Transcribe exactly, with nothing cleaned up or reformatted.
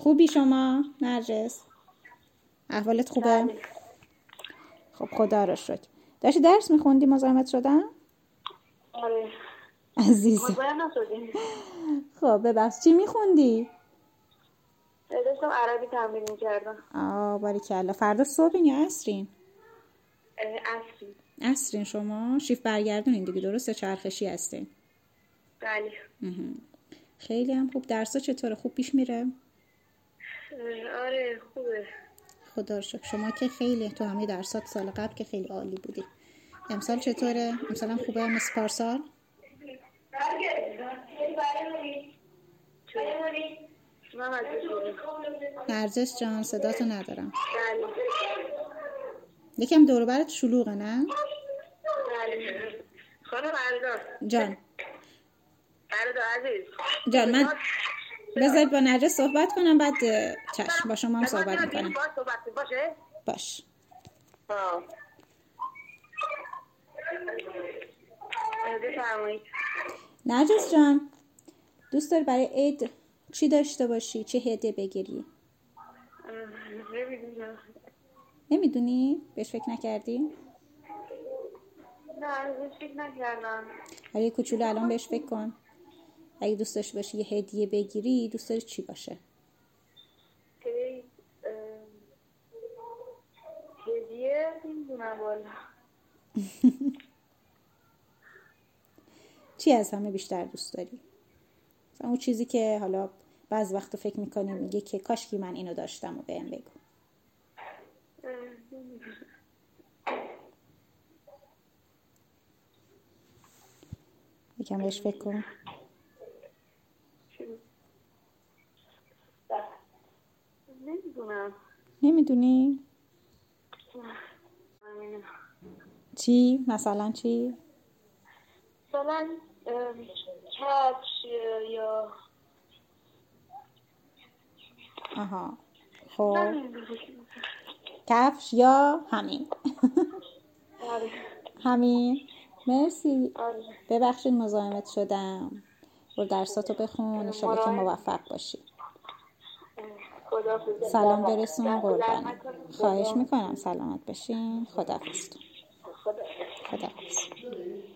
خوبی شما نرجس؟ احوالت خوبه؟ بله. خب خدا رو شکر. داشتی درس میخوندی مزاحمت شدم؟ آره. عزیزم. مزاحم نشدیم. خب ببخش چی میخوندی؟ داشتم عربی تمرین میکردم. آه باریکلا. فردا صبحین یا عصرین؟ عصری. عصرین شما؟ شیفت برگردونین دیگه درسته؟ چرخشی هستین؟ بله. خیلی هم خوب. درسا چطوره؟ خوب پیش میره؟ آره خوبه. خدا رو شکر. شما که خیلی تو همه درسات سال قبل که خیلی عالی بودی. امسال چطوره؟ امسال هم خوبه مثل پارسال؟ نرجس جان صداتو ندارم. بله. یکم دور و برت شلوغه نه؟ بله. خانم عرضا. جان. عرضا عزیز. جان من بذارید با نرجس صحبت کنم بعد چشم با شما هم صحبت میکنم. باشه؟ باش. ها. بفرمایید. نرجس جان دوست داری برای عید چی داشته باشی؟ چه هدیه بگیری؟ نمیدونم. نمیدونی؟ بهش فکر نکردی؟ نه بهش فکر نکردم. اگه کوچولو الان بهش فکر کن. اگه دوست داشته باشی یه هدیه بگیری دوست داری چی باشه؟ هدیه نمیدونم والا. چی از همه بیشتر دوست داری؟ مثلا اون چیزی که حالا بعض وقت فکر میکنی میگه که کاش که من اینو داشتم و بهم بگو. یکم بهش فکر کن. نمیدونم. نمیدونی؟ چی؟ مثلا چی؟ مثلا کفش یا آها خب کفش یا همین؟ همین. مرسی. ببخشید مزاحمت شدم. برو درساتو بخون ان شاءالله که موفق باشی. سلام برسون قربانم. خواهش میکنم سلامت باشین. خداحافظ. خداحافظ.